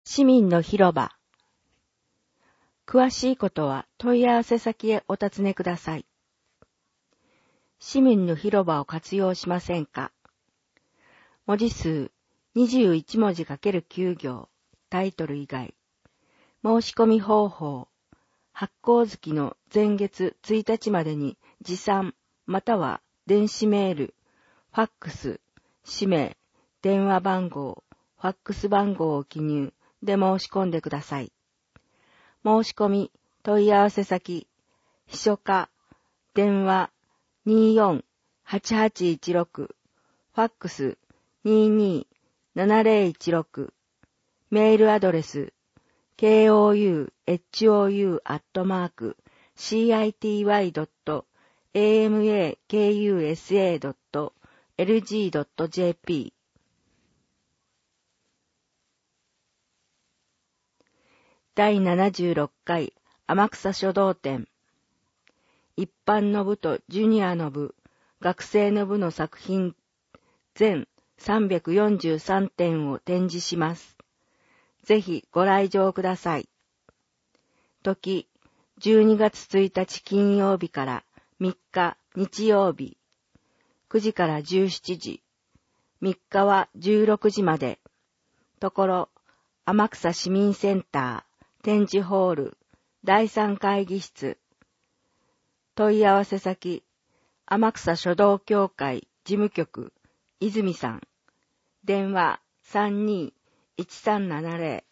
市民の広場。詳しいことは問い合わせ先へお尋ねください。市民の広場を活用しませんか？文字数21文字 ×9 行、タイトル以外。申し込み方法。発行月の前月1日までに持参または電子メール、ファックス、氏名、電話番号、ファックス番号を記入で申し込んでください。申し込み、問い合わせ先、秘書課、電話 24-8816、ファックス 22-7016、メールアドレス、kouyu@city.amakusa.lg.jp。第76回天草書道展。一般の部とジュニアの部、学生の部の作品全343点を展示します。ぜひご来場ください。時、12月1日金曜日から3日日曜日、9時から17時、3日は16時まで。ところ、天草市民センター、展示ホール、第3会議室。問い合わせ先、天草書道協会事務局、泉さん。電話32-1370。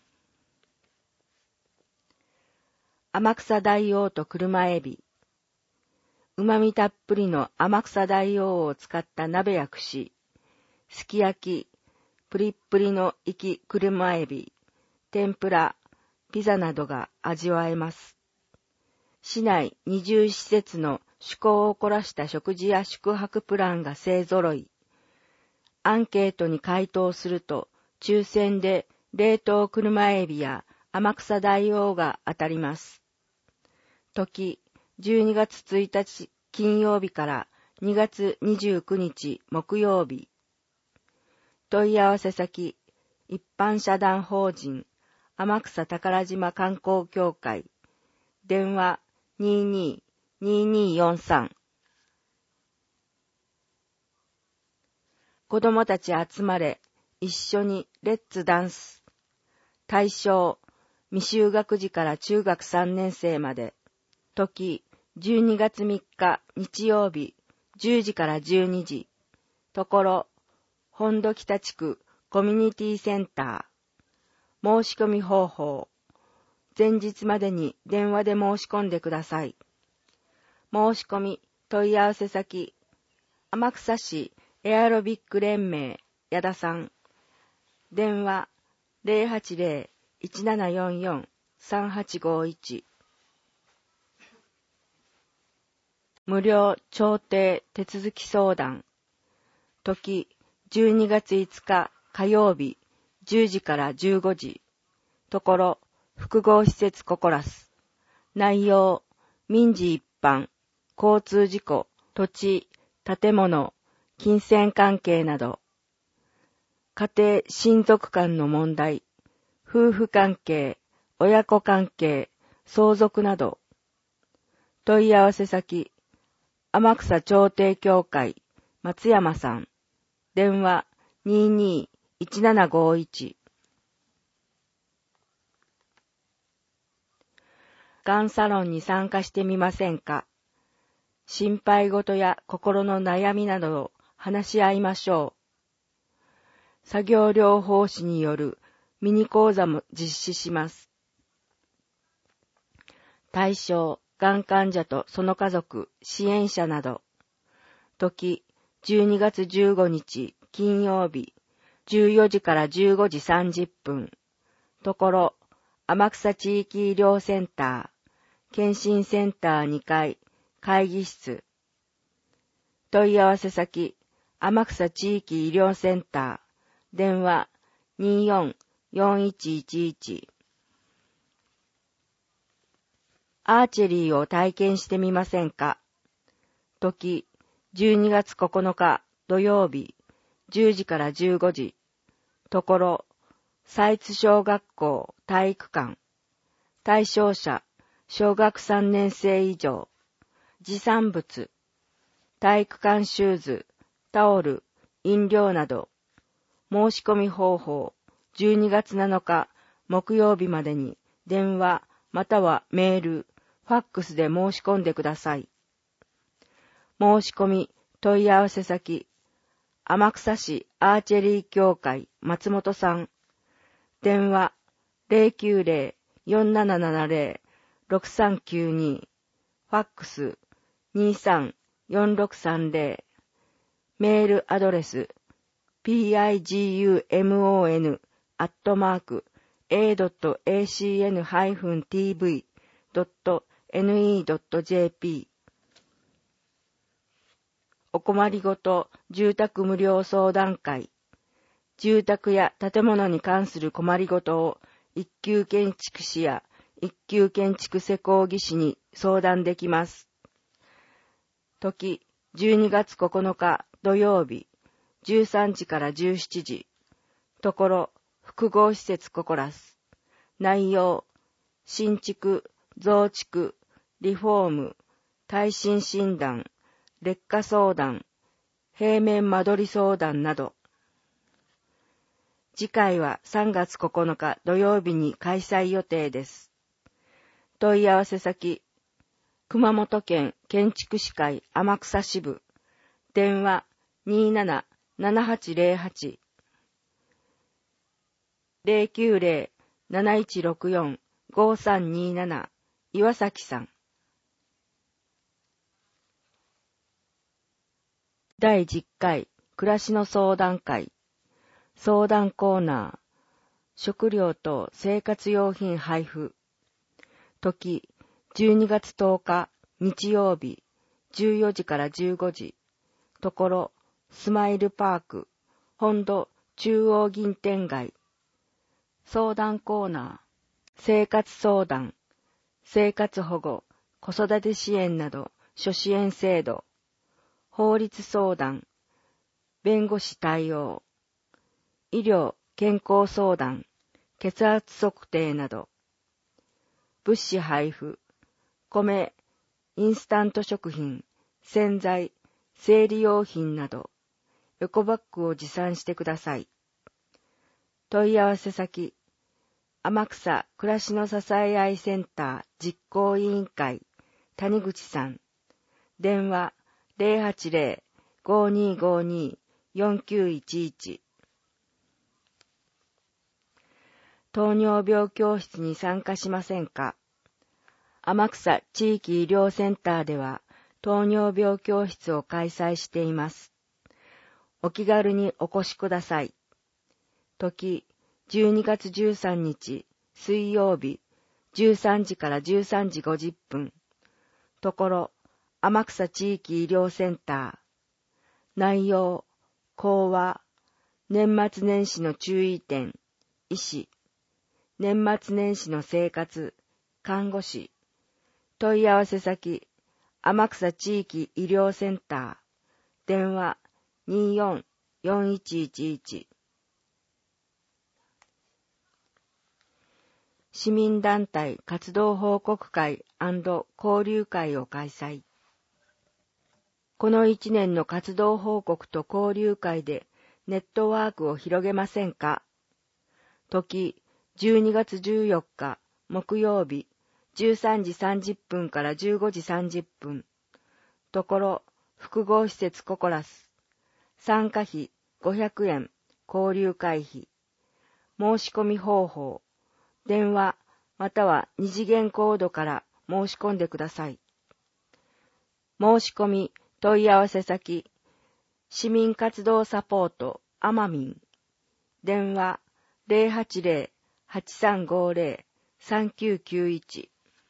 天草大王と車エビ。旨味たっぷりの天草大王を使った鍋や串。すき焼き、プリップリの生き車エビ、天ぷら、ピザなどが味わえます。市内20施設の趣向を凝らした食事や宿泊プランが勢ぞろい。アンケートに回答すると、抽選で冷凍車エビや天草大王が当たります。時、12月1日金曜日から2月29日木曜日。問い合わせ先、一般社団法人、天草宝島観光協会。電話22-2243。子供たち集まれ、一緒にレッツダンス。対象、未就学児から中学3年生まで。時、12月3日日曜日、10時から12時。ところ、本土北地区コミュニティセンター。申し込み方法。前日までに電話で申し込んでください。申し込み、問い合わせ先、天草市エアロビック連盟、矢田さん。電話080-1744-3851。無料調停手続き相談。時、12月5日火曜日、10時から15時。ところ、複合施設ココラス。内容、民事一般、交通事故、土地、建物、金銭関係など。家庭親族間の問題、夫婦関係、親子関係、相続など。問い合わせ先、天草調停協会、松山さん。電話22-1751。がんサロンに参加してみませんか？心配事や心の悩みなどを話し合いましょう。作業療法士によるミニ講座も実施します。対象、がん患者とその家族、支援者など。時、12月15日金曜日、14時から15時30分。ところ、天草地域医療センター、検診センター2階、会議室。問い合わせ先、天草地域医療センター、電話24-4111。アーチェリーを体験してみませんか？時、12月9日土曜日、10時から15時。ところ、 祭津小学校体育館。対象者、小学3年生以上。持参物、体育館シューズ、タオル、飲料など。申し込み方法、12月7日木曜日までに電話またはメール、ファックスで申し込んでください。申し込み問い合わせ先、天草市アーチェリー協会松本さん。電話090-4770-6392。ファックス234630。メールアドレスpigumon@acn-tv.ne.jp。 お困りごと住宅無料相談会。住宅や建物に関する困りごとを一級建築士や一級建築施工技士に相談できます。時12月9日土曜日13時から17時。ところ複合施設ココラス。内容新築、増築、リフォーム、耐震診断、劣化相談、平面間取り相談など。次回は3月9日土曜日に開催予定です。問い合わせ先、熊本県建築士会天草支部。電話27-7808。090-7164-5327。岩崎さん。第10回暮らしの相談会。相談コーナー。食料と生活用品配布。時12月10日日曜日14時から15時。ところスマイルパーク本土中央銀天街。相談コーナー。生活相談、生活保護、子育て支援など諸支援制度。法律相談、弁護士対応。医療健康相談、血圧測定など。物資配布、米、インスタント食品、洗剤、生理用品など。エコバッグを持参してください。問い合わせ先、天草暮らしの支え合いセンター実行委員会谷口さん。電話080-5252-4911。糖尿病教室に参加しませんか？天草地域医療センターでは糖尿病教室を開催しています。お気軽にお越しください。時12月13日水曜日13時から13時50分。ところ天草地域医療センター。内容講話、年末年始の注意点、医師、年末年始の生活、看護師。問い合わせ先、天草地域医療センター。電話24-4111。市民団体活動報告会&交流会を開催。この1年の活動報告と交流会でネットワークを広げませんか？時12月14日木曜日13時30分から15時30分。ところ複合施設ココラス。参加費500円、交流会費。申し込み方法。電話または二次元コードから申し込んでください。申し込み問い合わせ先、市民活動サポートあまみん。電話080-8350-3991。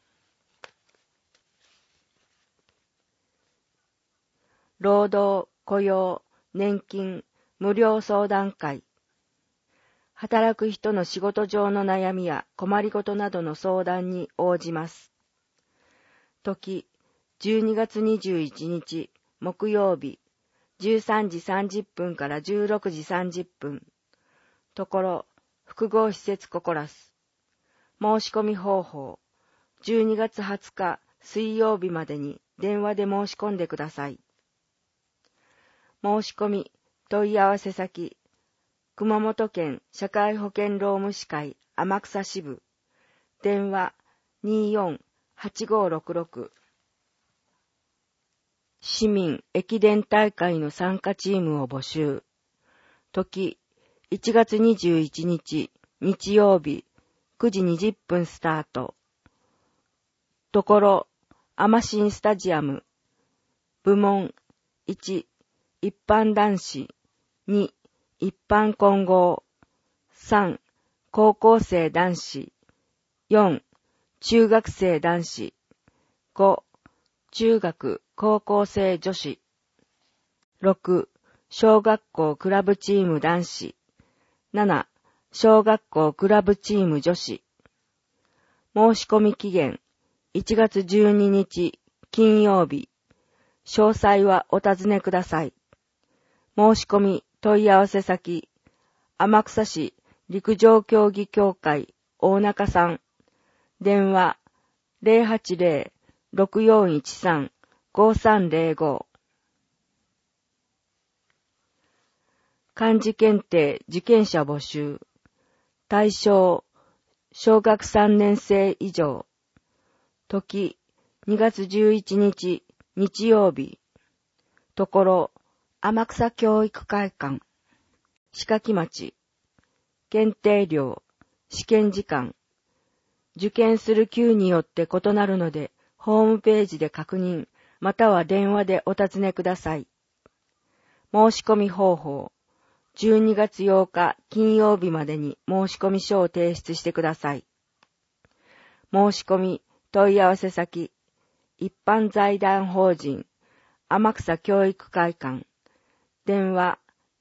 労働、雇用、年金、無料相談会。働く人の仕事上の悩みや困りごとなどの相談に応じます。時、12月21日木曜日、13時30分から16時30分。ところ、 複合施設ココラス。申し込み方法。12月20日水曜日までに電話で申し込んでください。申し込み、問い合わせ先。熊本県社会保険労務士会天草支部。電話24-8566。市民駅伝大会の参加チームを募集。時、1月21日、日曜日、9時20分スタート。ところ、アマシンスタジアム。部門、1、一般男子。2、一般混合。3、高校生男子。4、中学生男子。5、中学高校生女子。6、小学校クラブチーム男子。7、小学校クラブチーム女子。申し込み期限、1月12日金曜日。詳細はお尋ねください。申し込み問い合わせ先、天草市陸上競技協会大中さん。電話080-6413-5305。漢字検定受験者募集。対象、小学3年生以上。時、2月11日日曜日。ところ、天草教育会館。鹿木町。検定料、試験時間。受験する級によって異なるので、ホームページで確認、または電話でお尋ねください。申し込み方法。12月8日金曜日までに申し込み書を提出してください。申し込み問い合わせ先、一般財団法人、天草教育会館。電話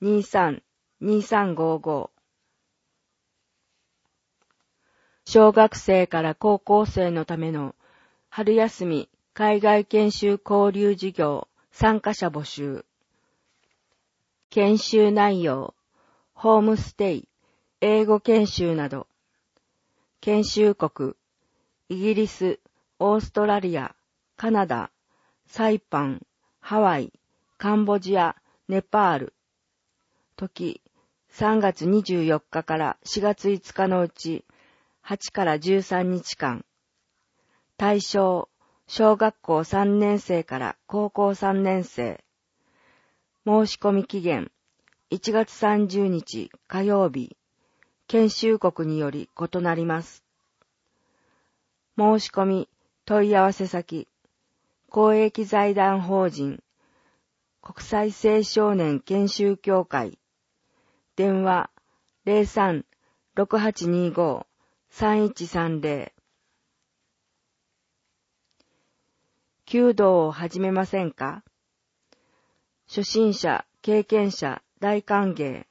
23-2355。小学生から高校生のための春休み海外研修交流事業参加者募集。研修内容、ホームステイ、英語研修など。研修国、イギリス、オーストラリア、カナダ、サイパン、ハワイ、カンボジア、ネパール。時、3月24日から4月5日のうち、8から13日間。対象、小学校3年生から高校3年生。申し込み期限、1月30日火曜日。研修国により異なります。申し込み、問い合わせ先、公益財団法人、国際青少年研修協会。電話03-6825-3130。弓道を始めませんか？初心者、経験者、大歓迎。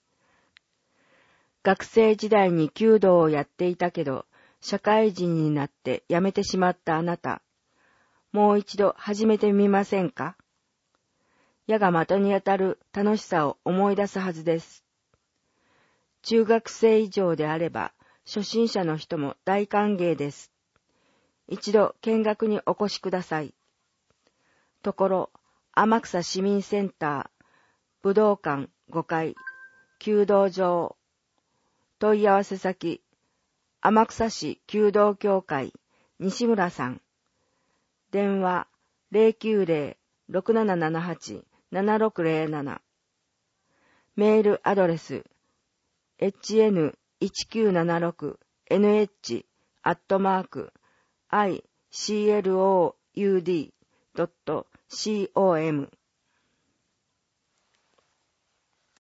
学生時代に弓道をやっていたけど、社会人になってやめてしまったあなた。もう一度始めてみませんか？矢が的に当たる楽しさを思い出すはずです。中学生以上であれば、初心者の人も大歓迎です。一度見学にお越しください。ところ、天草市民センター、武道館5階、弓道場。問い合わせ先、天草市弓道協会、西村さん。電話090-6778-7607。メールアドレス、hn1976nh@icloud.com